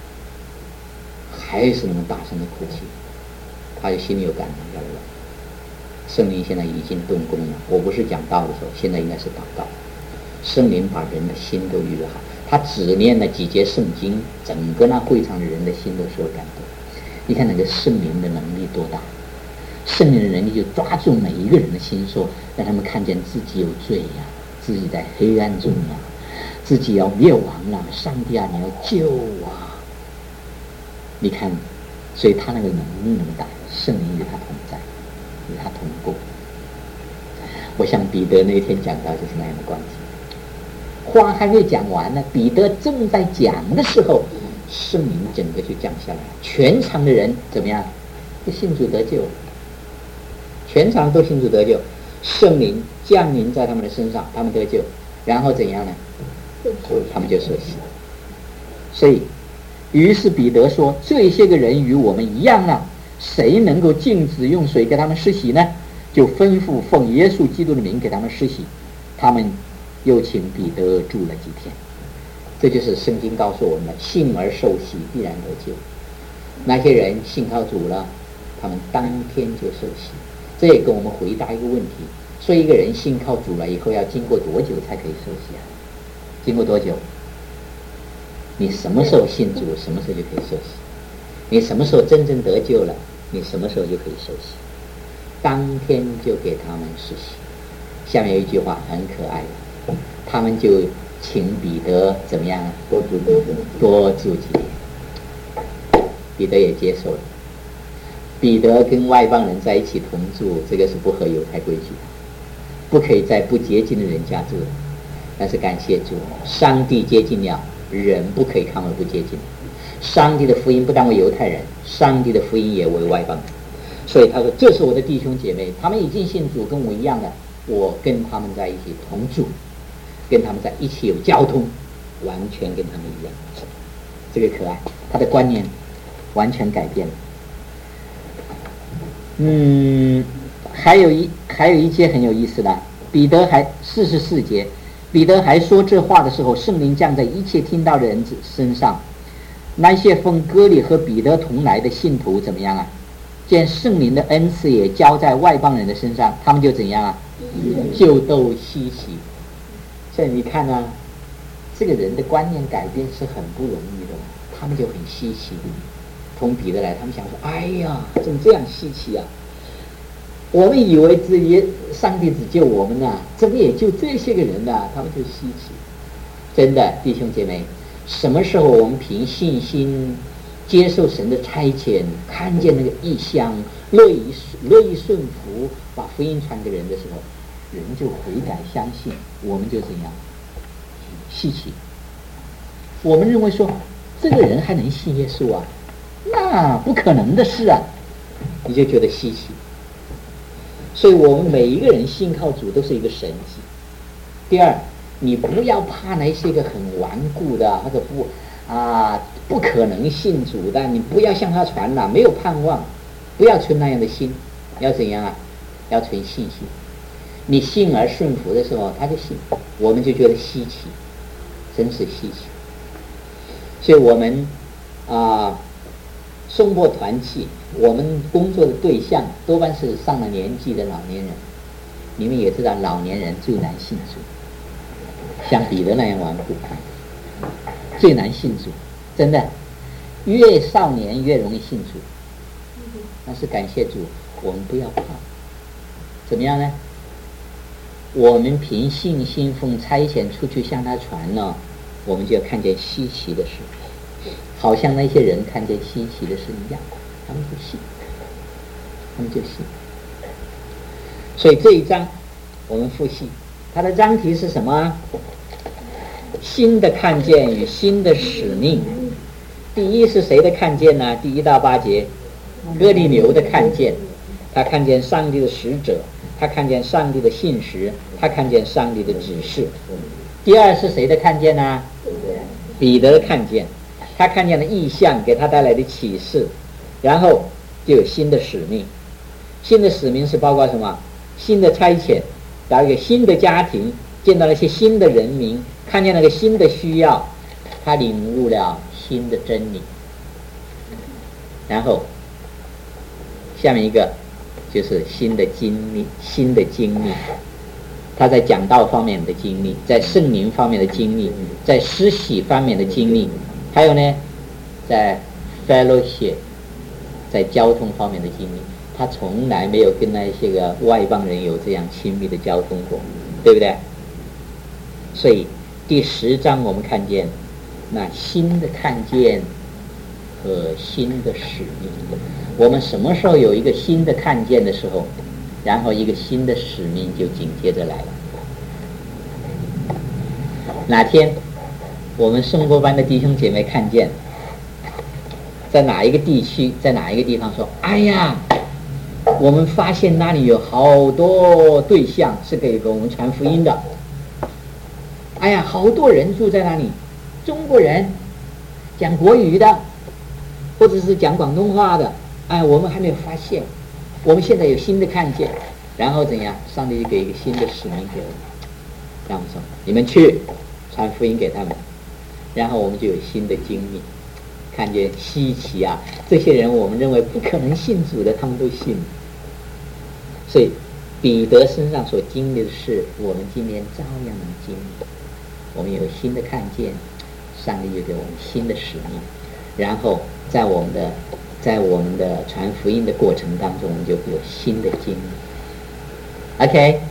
那么大声的哭泣，他就心里有感动了。圣灵现在已经动工了，我不是讲道的时候，现在应该是祷告。圣灵把人的心都预备好，他只念了几节圣经，整个那会场的人的心都受感动。你看那个圣灵的能力多大，圣灵的能力就抓住每一个人的心，说让他们看见自己有罪呀，自己在黑暗中呀，自己要灭亡了，上帝啊，你要救啊！你看，所以他那个能力那么大，圣灵与他同在，与他同工。我想彼得那天讲到就是那样的关系。话还没讲完呢，彼得正在讲的时候，圣灵整个就降下来，全场的人怎么样？就信主得救，全场都信主得救，圣灵降临在他们的身上，他们得救，然后怎样呢？他们就受洗。所以于是彼得说，这些个人与我们一样啊，谁能够禁止用水给他们施洗呢？就吩咐奉耶稣基督的名给他们施洗。他们又请彼得住了几天。这就是圣经告诉我们的，信而受洗必然得救。那些人信靠主了，他们当天就受洗。这也跟我们回答一个问题，说一个人信靠主了以后要经过多久才可以受洗啊？经过多久？你什么时候信主，什么时候就可以受洗。你什么时候真正得救了，你什么时候就可以受洗。当天就给他们施洗。下面有一句话很可爱的，他们就请彼得怎么样？多住几天。彼得也接受了。彼得跟外邦人在一起同住，这个是不合犹太规矩的，不可以在不洁净的人家住的。但是感谢主，上帝接近了，人不可以看为不洁净。上帝的福音不但为犹太人，上帝的福音也为外邦人。所以他说，这是我的弟兄姐妹，他们已经信主，跟我一样的，我跟他们在一起同住，跟他们在一起有交通，完全跟他们一样。这个可爱，他的观念完全改变了。还有一节很有意思的，彼得还44节，彼得还说这话的时候，圣灵降在一切听到的人身上。那些奉割礼和彼得同来的信徒怎么样啊？见圣灵的恩赐也交在外邦人的身上，他们就怎样啊？就都稀奇。所以你看啊，这个人的观念改变是很不容易的，他们就很稀奇。从彼得来，他们想说，哎呀，怎么这样稀奇啊？我们以为自己上帝只救我们啊，怎么也就这些个人啊？他们就稀奇。真的，弟兄姐妹，什么时候我们凭信心接受神的差遣，看见那个异象，乐意顺服，把福音传给人的时候，人就悔改相信，我们就怎样稀奇。我们认为说，这个人还能信耶稣啊？那不可能的事啊，你就觉得稀奇。所以我们每一个人信靠主都是一个神迹。第二，你不要怕那些个很顽固的或者不可能信主的，你不要向他传了，没有盼望，不要存那样的心。要怎样啊？要存信心。你信而顺服的时候，他就信，我们就觉得稀奇，真是稀奇。所以我们松柏团契，我们工作的对象多半是上了年纪的老年人。你们也知道，老年人最难信主，像彼得那样顽固，最难信主，真的，越少年越容易信主。但是感谢主，我们不要怕，怎么样呢？我们凭信心奉差遣出去向他传了，我们就要看见稀奇的事，好像那些人看见稀奇的事一样，他们就信，他们就信。所以这一章我们复习，它的章题是什么？新的看见与新的使命。第一是谁的看见呢？第1到8节，哥尼流的看见。 他看见上帝的使者，他看见上帝的信实，他看见上帝的指示。第二是谁的看见呢？彼得的看见，他看见了异象给他带来的启示，然后就有新的使命。新的使命是包括什么？新的差遣，到一个新的家庭，见到了一些新的人民，看见了个新的需要，他领悟了新的真理。然后下面一个就是新的经历，他在讲道方面的经历，在圣灵方面的经历，在施洗方面的经历，还有呢在 fellowship 在交通方面的经历。他从来没有跟那些个外邦人有这样亲密的交通过，对不对？所以第10章我们看见那新的看见和新的使命。我们什么时候有一个新的看见的时候，然后一个新的使命就紧接着来了。哪天我们圣国班的弟兄姐妹看见在哪一个地区，在哪一个地方说，哎呀，我们发现那里有好多对象是可以给我们传福音的，哎呀，好多人住在那里，中国人讲国语的，或者是讲广东话的，哎，我们还没有发现，我们现在有新的看见，然后怎样？上帝就给一个新的使命给我们，让我们说，你们去传福音给他们，然后我们就有新的经历，看见稀奇啊！这些人我们认为不可能信主的，他们都信。所以彼得身上所经历的事，我们今天照样能经历。我们有新的看见，上帝就给我们新的使命，然后在我们的传福音的过程当中，我们就会有新的经历。OK，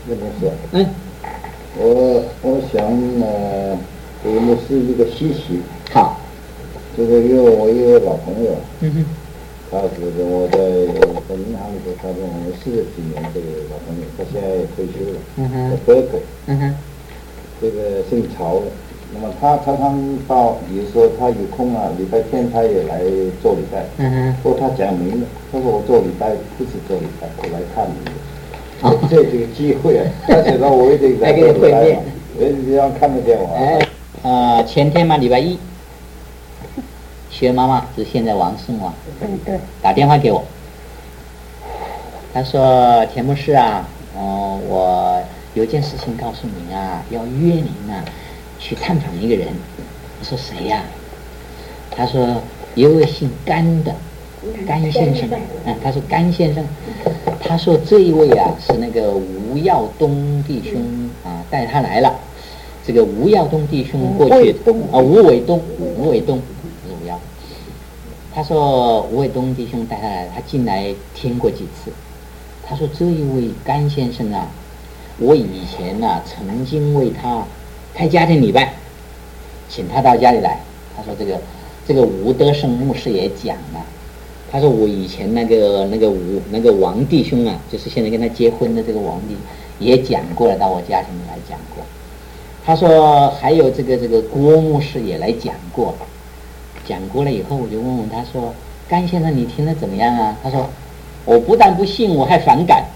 我想这个牧师一个稀奇。 好， 这个因为我一个老朋友，他是我在银行里头，他跟我们40几年这个老朋友，他现在退休了，在德国，这个姓曹的。那么他常常到，比如说他有空啊，礼拜天他也来做礼拜。不过他讲明了，他说我做礼拜不是做礼拜，我来看你的。这个机会啊，而且呢，我一定在做礼拜嘛，你要看得见我。 前天嘛，礼拜一，薛妈妈是现在王胜王，打电话给我，他说田牧师啊，我有件事情告诉您啊，要约您啊去探访一个人。我说谁呀？他说有位姓甘的，甘先生。他说甘先生，他说这一位啊是那个吴耀东弟兄啊带他来了。这个吴耀东弟兄过去吴伟东，吴耀。他说吴伟东弟兄带他来，他进来听过几次。他说这一位甘先生啊，我以前啊曾经为他开家庭礼拜，请他到家里来。他说这个吴德胜牧师也讲了，他说我以前那个王弟兄啊，就是现在跟他结婚的这个王弟也讲过了，到我家庭来讲过。他说还有这个郭牧师也来讲过了以后，我就问他说，甘先生你听得怎么样啊？他说我不但不信，我还反感。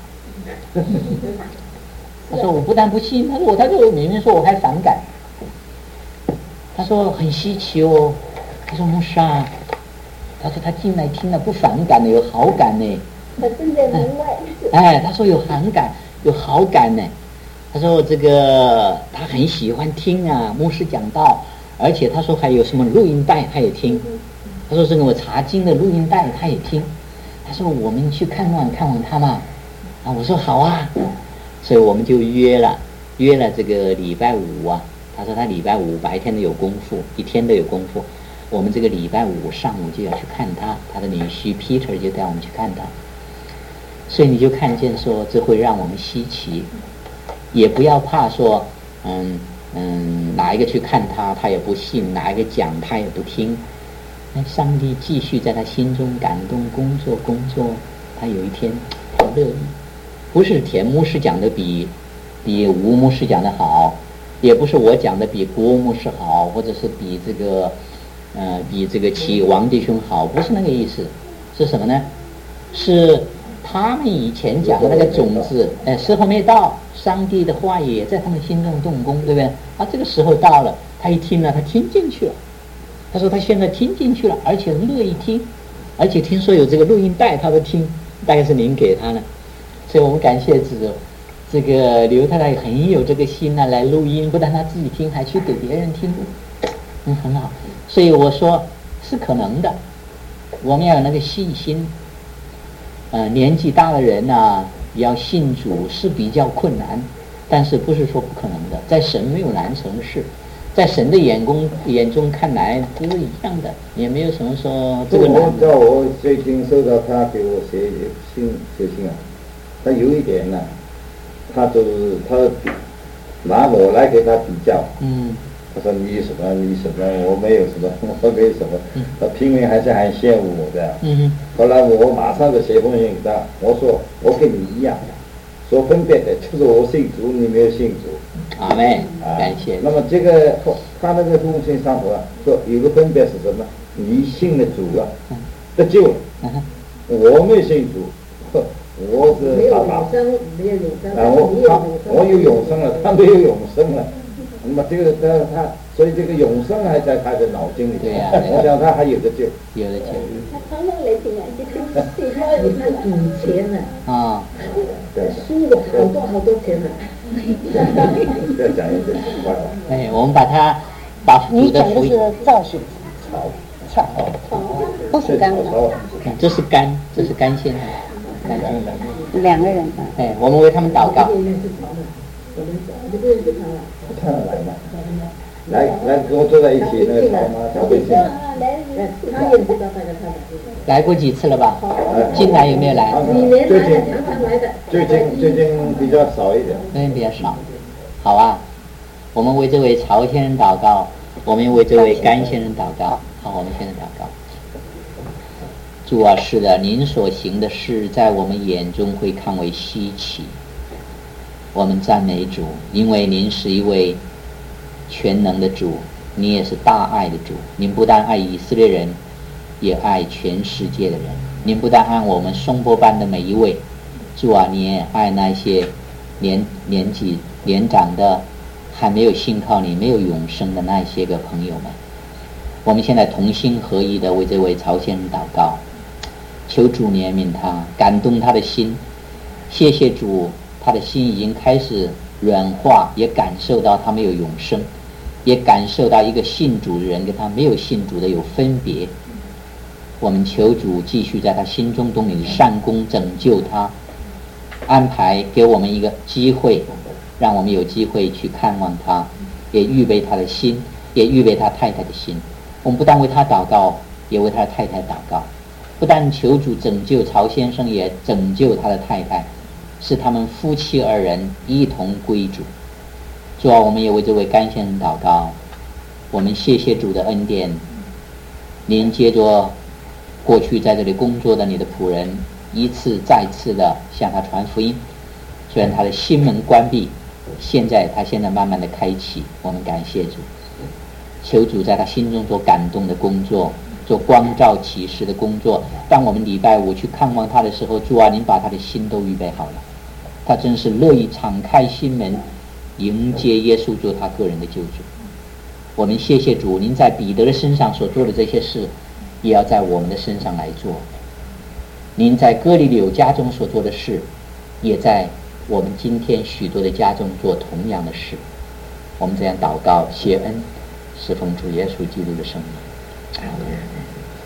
他说我不但不信，他就明明说我还反感。他说很稀奇哦。他说牧师啊，他说他进来听了不反感的，有好感呢。 他正在门外。 他说有反感，有好感呢。他说他很喜欢听啊牧师讲道，而且他说还有什么录音带他也听。他说这个我查经的录音带他也听。他说我们去看望他嘛。我说好啊。所以我们就约了这个礼拜五啊。他说他礼拜五白天都有功夫，一天都有功夫。我们这个礼拜五上午就要去看他的女婿 Peter 就带我们去看他。所以你就看见说这会让我们稀奇，也不要怕说哪一个去看他也不信，哪一个讲他也不听。上帝继续在他心中感动工作，他有一天他乐意。不是田牧师讲的比吴牧师讲的好，也不是我讲的比郭牧师好，或者是比这个齐王弟兄好，不是那个意思。是什么呢？是他们以前讲的那个种子，时候没到，上帝的话也在他们心中动工，对不对？这个时候到了，他一听了，他听进去了。他说他现在听进去了，而且乐意听，而且听说有这个录音带，他都听，大概是您给他的。所以我们感谢这个刘太太很有这个心呢，来录音，不但他自己听，还去给别人听，很好。所以我说是可能的，我们要有那个信心。年纪大的人呢，要信主是比较困难，但是不是说不可能的，在神没有难成的事，在神的眼中看来都是一样的，也没有什么说这个难。 我最近收到他给我写信啊，他有一点呢，他拿我来给他比较，他说你什么，我没有什么，我没有什么，他拼命还是很羡慕我的。后来我马上就写封信给他，我说我跟你一样，所分别的就是我信主，你没有信主。 阿门，感谢。 那么这个他那个东西上头说有个分别是什么？你信了主了，得救了，我没信主，我是爸爸，我有永生了，他没有永生了。那么这个他，所以这个永生还在他的脑筋里。 对呀， 我想他还有的救， 有的救。 他常常来听啊，他以前呢，输了好多钱呢。 不要讲一些奇怪话。 我们把你讲的是造型，草，都是干的。 这是干线， 两个人。 我们为他们祷告。 来跟我坐在一起，那个草吗？小微信。 来过几次了吧？进来有没有来？ 最近比较少一点。 最近比较少。好啊，我们为这位朝先生祷告，我们为这位甘先生祷告。好，我们现在祷告。主啊，是的，您所行的事在我们眼中会看为稀奇。我们赞美主，因为您是一位全能的主，你也是大爱的主。您不但爱以色列人，也爱全世界的人。您不但爱我们松波班的每一位，主啊，你也爱那些年纪年长的还没有信靠你、没有永生的那些个朋友们。我们现在同心合意的为这位朝先生祷告，求主怜悯他，感动他的心。谢谢主，他的心已经开始软化，也感受到他没有永生，也感受到一个信主的人跟他没有信主的有分别。我们求主继续在他心中动你的善功，拯救他，安排给我们一个机会，让我们有机会去看望他，也预备他的心，也预备他太太的心。我们不但为他祷告，也为他的太太祷告，不但求主拯救曹先生，也拯救他的太太，使他们夫妻二人一同归主。主啊，我们也为这位甘先生祷告，我们谢谢主的恩典。您接着过去在这里工作的你的仆人，一次再次的向他传福音，虽然他的心门关闭，现在慢慢的开启。我们感谢主，求主在他心中做感动的工作，做光照启示的工作。当我们礼拜五去看望他的时候，主啊，您把他的心都预备好了，他真是乐意敞开心门迎接耶稣做他个人的救主。我们谢谢主，您在彼得的身上所做的这些事，也要在我们的身上来做。您在哥尼流家中所做的事，也在我们今天许多的家中做同样的事。我们这样祷告谢恩，是奉主耶稣基督的圣名。阿们。